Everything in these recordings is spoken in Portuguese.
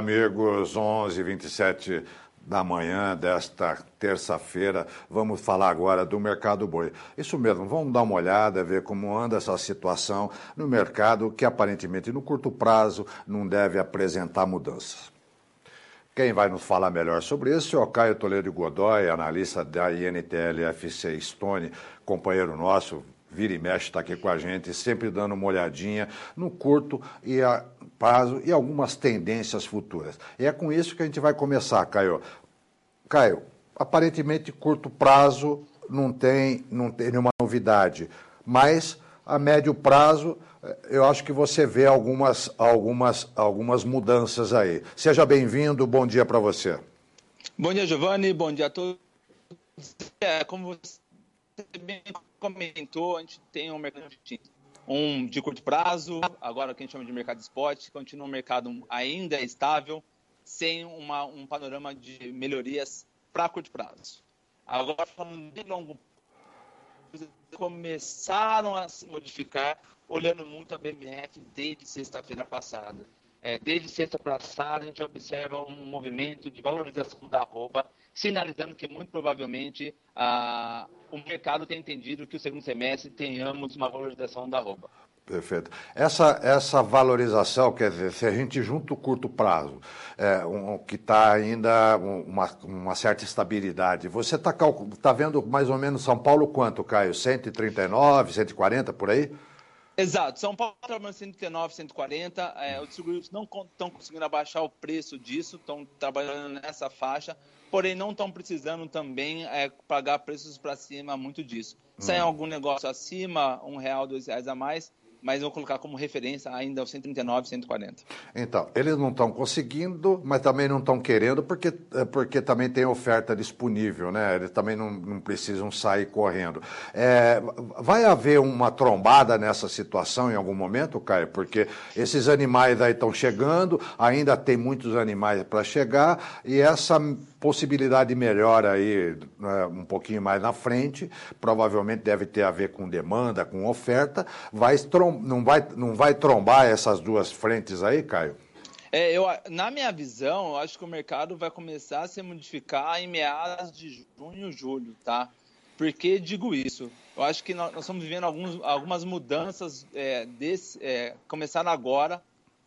Amigos, 11h27 da manhã desta terça-feira, vamos falar agora do mercado boi. Isso mesmo, vamos dar uma olhada, ver como anda essa situação no mercado que aparentemente no curto prazo não deve apresentar mudanças. Quem vai nos falar melhor sobre isso é o Caio Toledo Godoy, analista da INTL FC Stone, companheiro nosso, vira e mexe, está aqui com a gente, sempre dando uma olhadinha no curto e a prazo e algumas tendências futuras. E é com isso que a gente vai começar, Caio. Caio, aparentemente curto prazo não tem nenhuma novidade, mas a médio prazo eu acho que você vê algumas mudanças aí. Seja bem-vindo, bom dia para você. Bom dia, Giovanni, bom dia a todos. Como você bem comentou, a gente tem um mercado de curto prazo, agora o que a gente chama de mercado spot, continua um mercado ainda estável, sem um panorama de melhorias para curto prazo. Agora, falando de longo prazo, começaram a se modificar, olhando muito a BMF desde sexta-feira passada. Desde sexta passada, a gente observa um movimento de valorização da arroba, sinalizando que, muito provavelmente, o mercado tem entendido que o segundo semestre tenhamos uma valorização da arroba. Perfeito. Essa valorização, quer dizer, se a gente junta o curto prazo, que está ainda uma certa estabilidade, você está vendo mais ou menos São Paulo quanto, Caio? 139, 140, por aí? Exato. São Paulo está trabalhando 139, 140. Os distribuidores não estão conseguindo abaixar o preço disso, estão trabalhando nessa faixa, porém não estão precisando também pagar preços para cima muito disso. Sai algum negócio acima, R$1, R$2 a mais, mas vou colocar como referência ainda os 139, 140. Então, eles não estão conseguindo, mas também não estão querendo, porque também tem oferta disponível, né? Eles também não precisam sair correndo. Vai haver uma trombada nessa situação em algum momento, Caio? Porque esses animais aí estão chegando, ainda tem muitos animais para chegar, e essa possibilidade de melhora aí um pouquinho mais na frente, provavelmente deve ter a ver com demanda, com oferta, não vai trombar essas duas frentes aí, Caio? Na minha visão, eu acho que o mercado vai começar a se modificar em meados de junho, julho, tá? Por que digo isso? Eu acho que nós estamos vivendo algumas mudanças começaram agora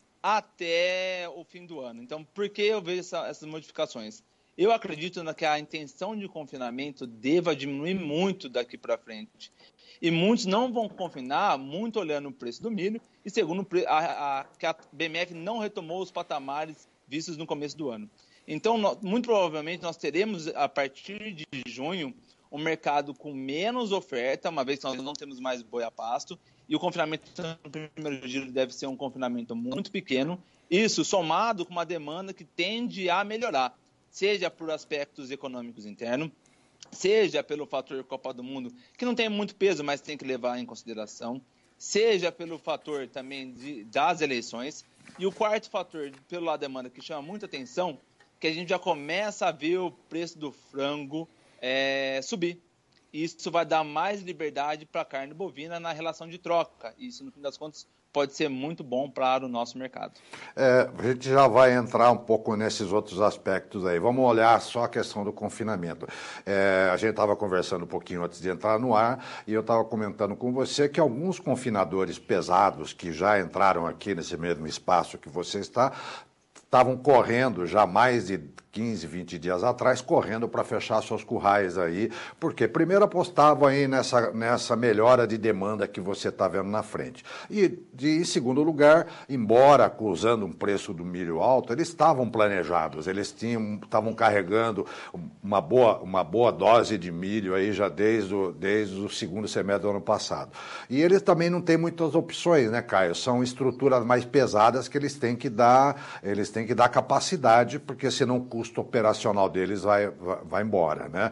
até o fim do ano. Então, por que eu vejo essas modificações? Eu acredito que a intenção de confinamento deva diminuir muito daqui para frente. E muitos não vão confinar muito olhando o preço do milho e segundo que a BMF não retomou os patamares vistos no começo do ano. Então, muito provavelmente, nós teremos, a partir de junho, um mercado com menos oferta, uma vez que nós não temos mais boi a pasto, e o confinamento no primeiro giro deve ser um confinamento muito pequeno, isso somado com uma demanda que tende a melhorar, seja por aspectos econômicos internos, seja pelo fator Copa do Mundo, que não tem muito peso, mas tem que levar em consideração, seja pelo fator também das eleições, e o quarto fator, pelo lado da demanda, que chama muita atenção, que a gente já começa a ver o preço do frango subir. Isso vai dar mais liberdade para a carne bovina na relação de troca. Isso, no fim das contas, pode ser muito bom para o nosso mercado. A gente já vai entrar um pouco nesses outros aspectos aí. Vamos olhar só a questão do confinamento. A gente estava conversando um pouquinho antes de entrar no ar e eu estava comentando com você que alguns confinadores pesados que já entraram aqui nesse mesmo espaço que você estavam correndo já mais de 15, 20 dias atrás, correndo para fechar seus currais aí, porque primeiro apostavam aí nessa melhora de demanda que você está vendo na frente. E, em segundo lugar, embora acusando um preço do milho alto, eles estavam planejados, eles estavam carregando uma boa dose de milho aí já desde o segundo semestre do ano passado. E eles também não têm muitas opções, né, Caio? São estruturas mais pesadas que eles têm que dar capacidade, porque senão o custo operacional deles vai embora, né?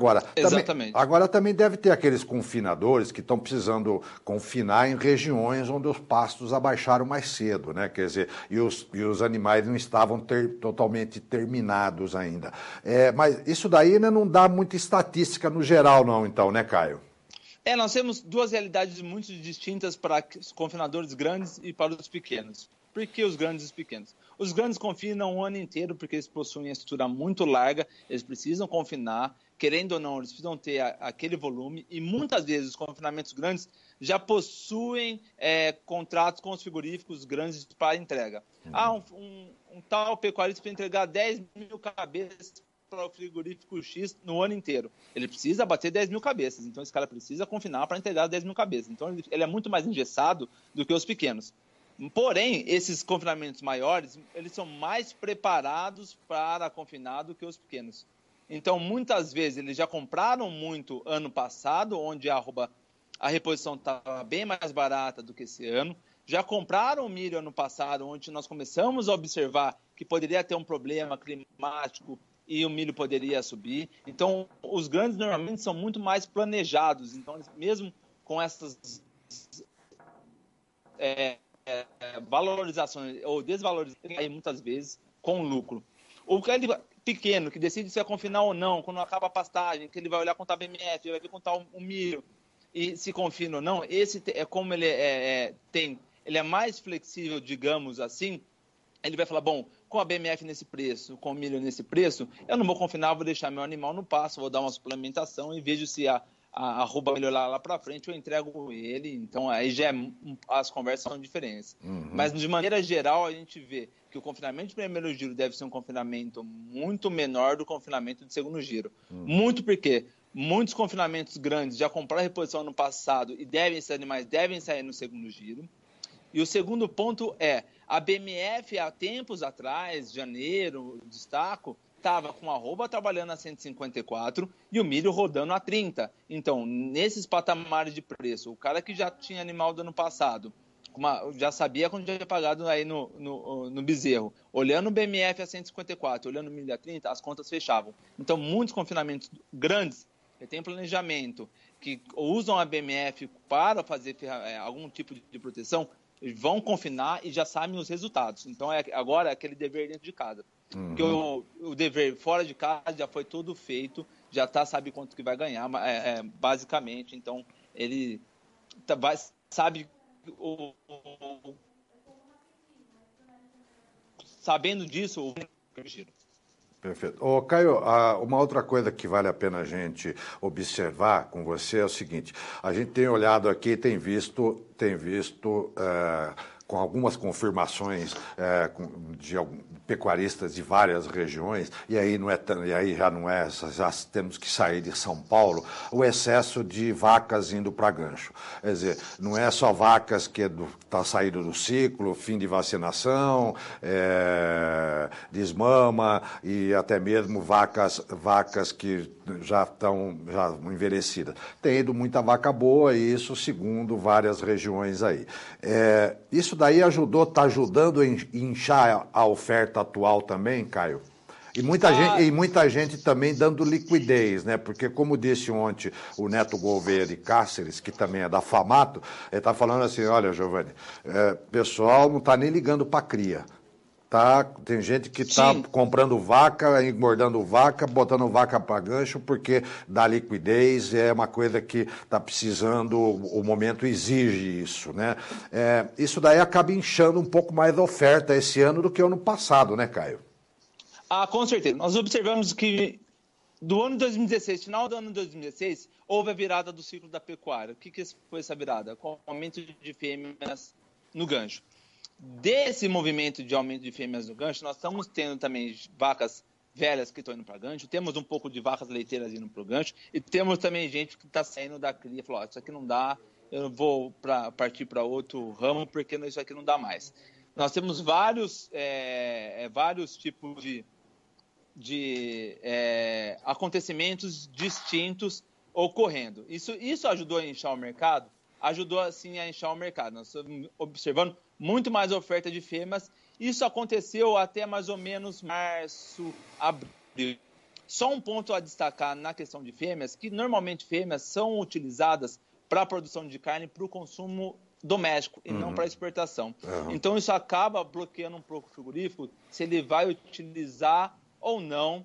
Agora também deve ter aqueles confinadores que estão precisando confinar em regiões onde os pastos abaixaram mais cedo, né? Quer dizer, e os animais não estavam totalmente terminados ainda. Mas isso daí, né, não dá muita estatística no geral, não, então, né, Caio? Nós temos duas realidades muito distintas para os confinadores grandes e para os pequenos. Por que os grandes e os pequenos? Os grandes confinam o ano inteiro porque eles possuem a estrutura muito larga, eles precisam confinar, querendo ou não, eles precisam ter aquele volume, e muitas vezes os confinamentos grandes já possuem contratos com os frigoríficos grandes para entrega. Um tal pecuarista para entregar 10 mil cabeças para o frigorífico X no ano inteiro. Ele precisa bater 10 mil cabeças, então esse cara precisa confinar para entregar 10 mil cabeças. Então ele é muito mais engessado do que os pequenos. Porém, esses confinamentos maiores, eles são mais preparados para confinar do que os pequenos. Então, muitas vezes, eles já compraram muito ano passado, onde a reposição estava bem mais barata do que esse ano. Já compraram milho ano passado, onde nós começamos a observar que poderia ter um problema climático e o milho poderia subir. Então, os grandes normalmente são muito mais planejados. Então, mesmo com essas valorizações ou desvalorizações, aí muitas vezes com lucro. O aquele pequeno que decide se é confinar ou não, quando acaba a pastagem, que ele vai olhar contar BMF, vai ver contar o milho e se confina ou não, esse é como ele ele é mais flexível, digamos assim. Ele vai falar, bom, com a BMF nesse preço, com o milho nesse preço, eu não vou confinar, vou deixar meu animal no pasto, vou dar uma suplementação e vejo se a arroba melhorar lá para frente, eu entrego ele. Então, aí já as conversas são diferentes. Mas, de maneira geral, a gente vê que o confinamento de primeiro giro deve ser um confinamento muito menor do confinamento de segundo giro. Muito porque muitos confinamentos grandes já compraram reposição no passado e esses animais devem sair no segundo giro. E o segundo ponto a BMF, há tempos atrás, janeiro, destaco, estava com a arroba trabalhando a 154 e o milho rodando a 30. Então, nesses patamares de preço, o cara que já tinha animal do ano passado, já sabia quando já tinha pagado aí no bezerro, olhando o BMF a 154, olhando o milho a 30, as contas fechavam. Então, muitos confinamentos grandes, que tem planejamento, que usam a BMF para fazer algum tipo de proteção, vão confinar e já sabem os resultados. Então, agora é aquele dever dentro de casa. Porque o dever fora de casa já foi todo feito, já sabe quanto que vai ganhar, basicamente. Então, ele sabe, sabendo disso, o giro. Perfeito. Ô, Caio, uma outra coisa que vale a pena a gente observar com você é o seguinte: a gente tem olhado aqui, tem visto com algumas confirmações de pecuaristas de várias regiões, e aí já temos que sair de São Paulo, o excesso de vacas indo para gancho. Quer dizer, não é só vacas que está saindo do ciclo, fim de vacinação, desmama, e até mesmo vacas que já estão envelhecidas. Tem ido muita vaca boa, e isso segundo várias regiões aí. Isso daí está ajudando a inchar a oferta atual também, Caio? E muita gente também dando liquidez, né? Porque, como disse ontem o Neto Gouveia de Cáceres, que também é da Famato, ele está falando assim: olha, Giovanni, pessoal não está nem ligando para a cria. Tem gente que está comprando vaca, engordando vaca, botando vaca para gancho, porque dá liquidez, é uma coisa que está precisando, o momento exige isso, né? Isso daí acaba inchando um pouco mais a oferta esse ano do que o ano passado, né, Caio? Com certeza. Nós observamos que do ano 2016, final do ano 2016, houve a virada do ciclo da pecuária. O que foi essa virada? Com o aumento de fêmeas no gancho. Desse movimento de aumento de fêmeas no gancho, nós estamos tendo também vacas velhas que estão indo para gancho, temos um pouco de vacas leiteiras indo para o gancho, e temos também gente que está saindo da cria e falou: isso aqui não dá, eu vou partir para outro ramo, porque isso aqui não dá mais. Nós temos vários tipos de acontecimentos distintos ocorrendo. Isso ajudou a inchar o mercado? Ajudou, sim, a inchar o mercado. Nós estamos observando muito mais oferta de fêmeas. Isso aconteceu até mais ou menos março, abril. Só um ponto a destacar na questão de fêmeas, que normalmente fêmeas são utilizadas para a produção de carne para o consumo doméstico e não para exportação. Então, isso acaba bloqueando um pouco o frigorífico se ele vai utilizar ou não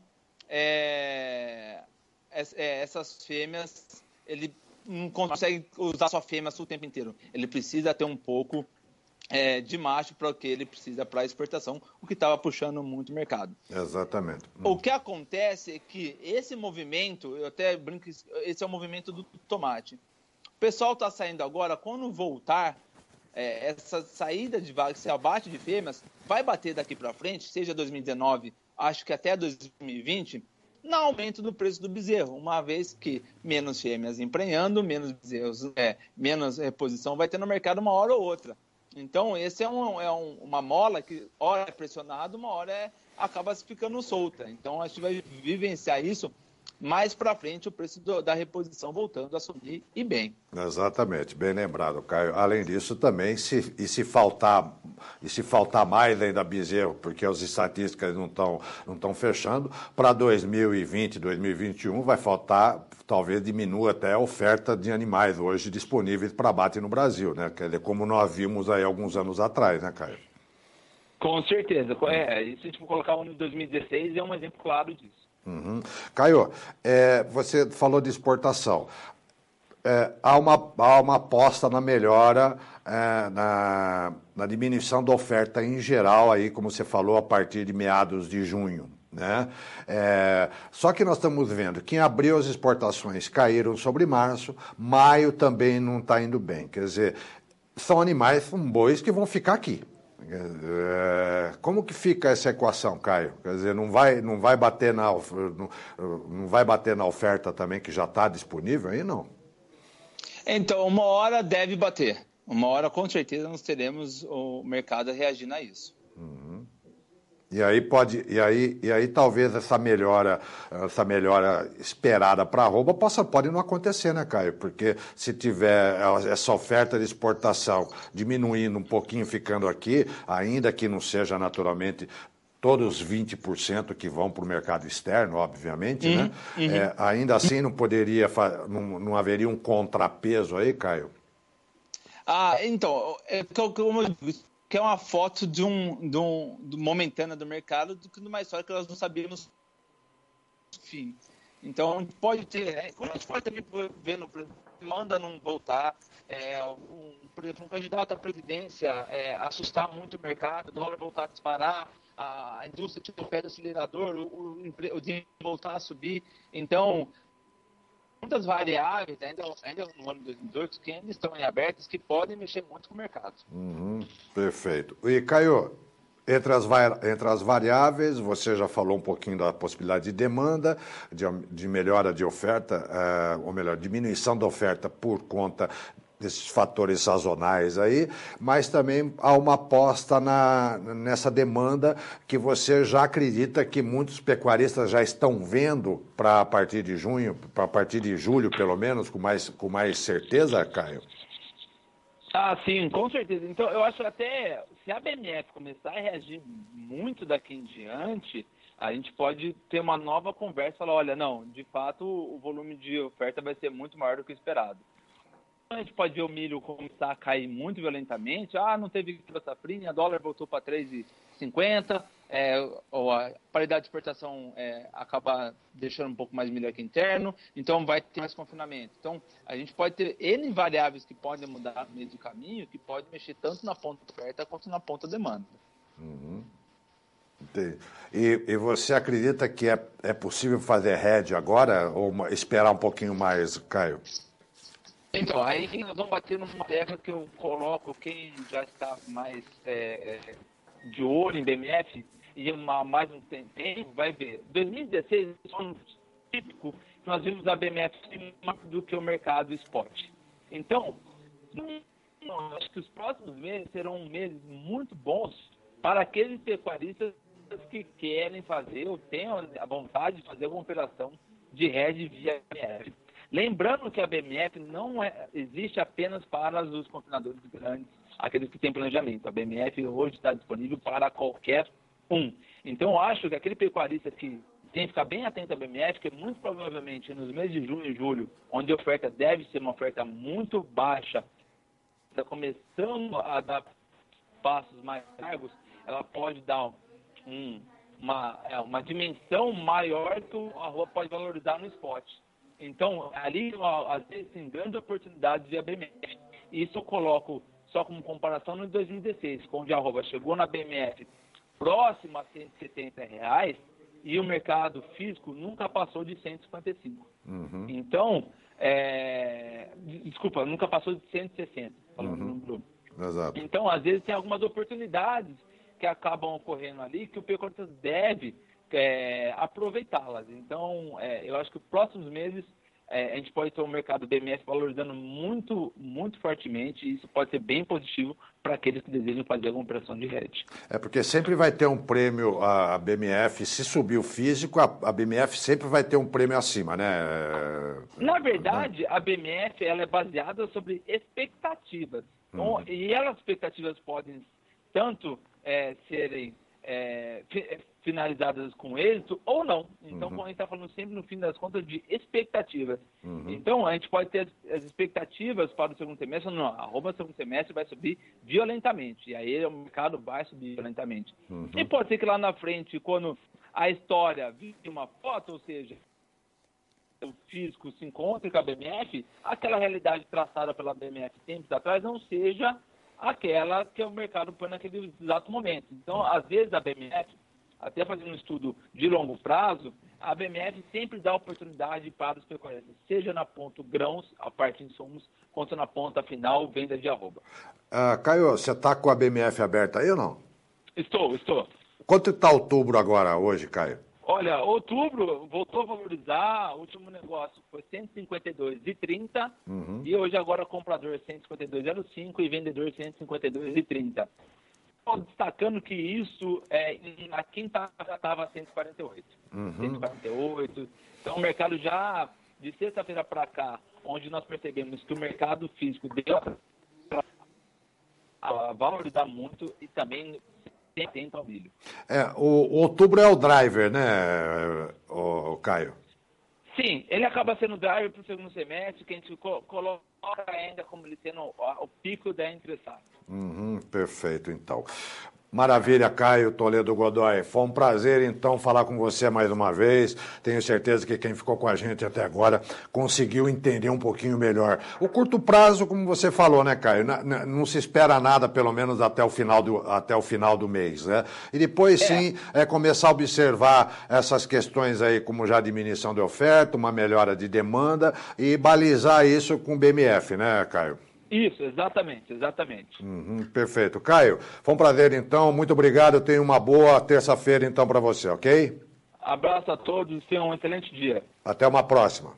essas fêmeas. Ele não consegue usar só fêmeas o tempo inteiro. Ele precisa ter um pouco de macho para o que ele precisa para exportação, o que estava puxando muito o mercado. Exatamente. O que acontece é que esse movimento, eu até brinco, esse é o movimento do tomate. O pessoal está saindo agora, quando voltar, essa saída de vagas, esse abate de fêmeas, vai bater daqui para frente, seja 2019, acho que até 2020, no aumento do preço do bezerro, uma vez que menos fêmeas emprenhando, menos bezerros, menos reposição vai ter no mercado uma hora ou outra. Então, esse é uma mola que, hora é pressionada, uma hora acaba ficando solta. Então, a gente vai vivenciar isso mais para frente, o preço da reposição voltando a subir e bem. Exatamente, bem lembrado, Caio. Além disso, também, se faltar mais ainda bezerro, porque as estatísticas não estão fechando, para 2020, 2021 vai faltar, talvez diminua até a oferta de animais hoje disponíveis para abate no Brasil, né? Quer dizer, como nós vimos aí alguns anos atrás, né, Caio? Com certeza. Se a gente for colocar o ano de 2016, é um exemplo claro disso. Uhum. Caio, você falou de exportação. Há uma aposta na melhora, na diminuição da oferta em geral, aí, como você falou, a partir de meados de junho. Né? Só que nós estamos vendo que em abril as exportações caíram sobre março, maio também não está indo bem. Quer dizer, são bois que vão ficar aqui. Como que fica essa equação, Caio? Quer dizer, não vai bater na oferta também que já está disponível aí, não? Então, uma hora deve bater. Uma hora, com certeza, nós teremos o mercado reagindo a isso. Uhum. E aí talvez essa melhora esperada para a arroba pode não acontecer, né, Caio? Porque se tiver essa oferta de exportação diminuindo um pouquinho, ficando aqui, ainda que não seja naturalmente todos os 20% que vão para o mercado externo, obviamente, né? Ainda assim não haveria um contrapeso aí, Caio? Então, como eu disse, que é uma foto de momentânea do mercado do que de uma história que nós não sabíamos o fim. Então, pode ter... Como a gente pode também ver no manda não voltar, por exemplo, um candidato à presidência assustar muito o mercado, o dólar voltar a disparar, a indústria tiver o pé do acelerador, o dinheiro voltar a subir. Então, muitas variáveis, ainda no ano de 2018, que ainda estão em abertas, que podem mexer muito com o mercado. Perfeito. E, Caio, entre as variáveis, você já falou um pouquinho da possibilidade de demanda, de melhora de oferta, ou melhor, diminuição da oferta por conta desses fatores sazonais aí, mas também há uma aposta nessa demanda que você já acredita que muitos pecuaristas já estão vendo para a partir de junho, para a partir de julho, pelo menos, com mais certeza, Caio? Sim, com certeza. Então, eu acho até, se a BMF começar a reagir muito daqui em diante, a gente pode ter uma nova conversa e falar, olha, não, de fato, o volume de oferta vai ser muito maior do que o esperado. A gente pode ver o milho começar a cair muito violentamente. Não teve safrinha, dólar voltou para 3,50, ou a paridade de exportação acaba deixando um pouco mais milho aqui interno, então vai ter mais confinamento. Então, a gente pode ter N variáveis que podem mudar no meio do caminho, que podem mexer tanto na ponta oferta quanto na ponta demanda. E você acredita que é possível fazer hedge agora ou esperar um pouquinho mais, Caio? Então, aí nós vamos bater numa tecla que eu coloco quem já está mais de olho em BMF e mais um tempo vai ver. 2016 foi um típico que nós vimos a BMF mais do que o mercado spot. Então, acho que os próximos meses serão meses muito bons para aqueles pecuaristas que querem fazer ou tenham a vontade de fazer alguma operação de hedge via BMF. Lembrando que a BMF não existe apenas para os confinadores grandes, aqueles que têm planejamento. A BMF hoje está disponível para qualquer um. Então, eu acho que aquele pecuarista que tem que ficar bem atento à BMF, que muito provavelmente nos meses de junho e julho, onde a oferta deve ser uma oferta muito baixa, está começando a dar passos mais largos, ela pode dar uma dimensão maior que a rua pode valorizar no spot. Então, ali, às vezes, tem grandes oportunidades via BMF. Isso eu coloco só como comparação, no 2016, quando a arroba chegou na BMF próximo a R$170 e o mercado físico nunca passou de 155. Então, desculpa, nunca passou de 160. Exato. Então, às vezes, tem algumas oportunidades que acabam ocorrendo ali que o pecuarista deve aproveitá-las. Então, eu acho que os próximos meses a gente pode ter um mercado BMF valorizando muito, muito fortemente, e isso pode ser bem positivo para aqueles que desejam fazer alguma operação de hedge. Porque sempre vai ter um prêmio, a BMF, se subir o físico, a BMF sempre vai ter um prêmio acima, né? Na verdade, a BMF ela é baseada sobre expectativas. Então, e as expectativas podem tanto serem finalizadas com êxito ou não. Então, como a gente está falando sempre, no fim das contas, de expectativas. Então, a gente pode ter as expectativas para o segundo semestre, não, a arroba segundo semestre vai subir violentamente, e aí o mercado vai subir violentamente. E pode ser que lá na frente, quando a história vire uma foto, ou seja, o físico se encontre com a BMF, aquela realidade traçada pela BMF tempos atrás não seja aquela que o mercado põe naquele exato momento. Então, às vezes, a BMF, até fazendo um estudo de longo prazo, a BMF sempre dá oportunidade para os pecuaristas, seja na ponta grãos, a parte de insumos, quanto na ponta final, venda de arroba. Caio, você está com a BMF aberta aí ou não? Estou. Quanto está outubro agora, hoje, Caio? Olha, outubro voltou a valorizar, o último negócio foi 152,30 e hoje agora comprador 152,05 e vendedor 152,30. Destacando que isso na quinta já estava 148. 148. Então o mercado já, de sexta-feira para cá, onde nós percebemos que o mercado físico deu a valorizar muito e também atento ao milho. O outubro é o driver, né, o Caio? Sim, ele acaba sendo o driver para o segundo semestre, que a gente coloca ainda como ele sendo o pico da entre-safra. Perfeito, então. Maravilha, Caio Toledo Godoy. Foi um prazer, então, falar com você mais uma vez. Tenho certeza que quem ficou com a gente até agora conseguiu entender um pouquinho melhor. O curto prazo, como você falou, né, Caio? Não se espera nada, pelo menos até o final do mês, né? E depois, sim, começar a observar essas questões aí, como já diminuição de oferta, uma melhora de demanda e balizar isso com o BMF, né, Caio? Isso, exatamente. Perfeito. Caio, foi um prazer, então. Muito obrigado. Tenha uma boa terça-feira, então, para você, ok? Abraço a todos. Tenham um excelente dia. Até uma próxima.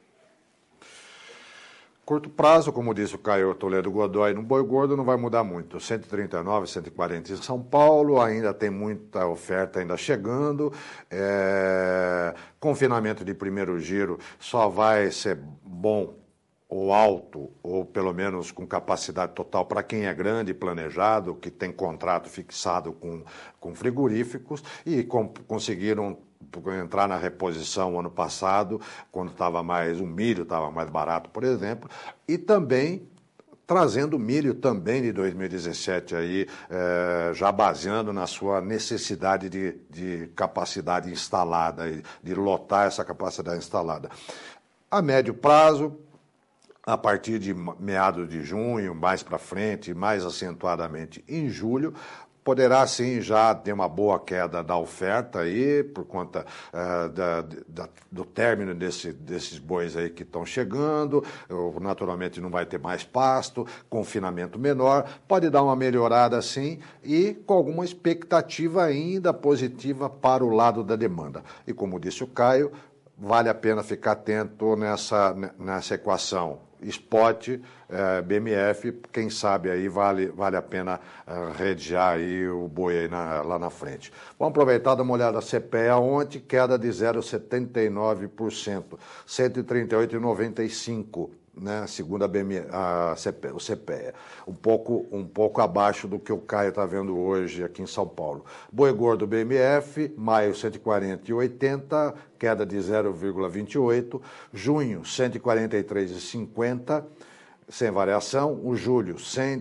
Curto prazo, como disse o Caio Toledo Godoy, no boi gordo não vai mudar muito. 139, 140 em São Paulo, ainda tem muita oferta ainda chegando. Confinamento de primeiro giro só vai ser bom ou alto, ou pelo menos com capacidade total para quem é grande, planejado, que tem contrato fixado com frigoríficos e conseguiram entrar na reposição ano passado, quando o milho estava mais barato, por exemplo, e também trazendo milho também de 2017 aí, já baseando na sua necessidade de capacidade instalada, de lotar essa capacidade instalada. A médio prazo, a partir de meados de junho, mais para frente, mais acentuadamente em julho, poderá sim já ter uma boa queda da oferta aí, por conta do término desses bois aí que estão chegando, naturalmente não vai ter mais pasto, confinamento menor, pode dar uma melhorada sim e com alguma expectativa ainda positiva para o lado da demanda. E como disse o Caio, vale a pena ficar atento nessa equação. Spot, BMF, quem sabe aí vale a pena redear aí o boi aí lá na frente. Vamos aproveitar, dar uma olhada na CPEA ontem, queda de 0,79%, 138,95%. Né, segundo o CPEA, um pouco abaixo do que o Caio está vendo hoje aqui em São Paulo. Boi gordo BMF, maio 140,80, queda de 0,28, junho 143,50, sem variação, o julho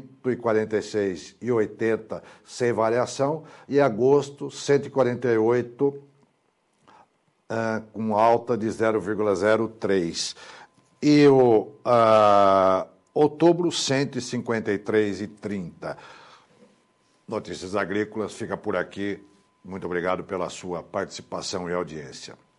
146,80, sem variação, e agosto 148, com alta de 0,03. E Outubro, 153,30. Notícias Agrícolas fica por aqui. Muito obrigado pela sua participação e audiência.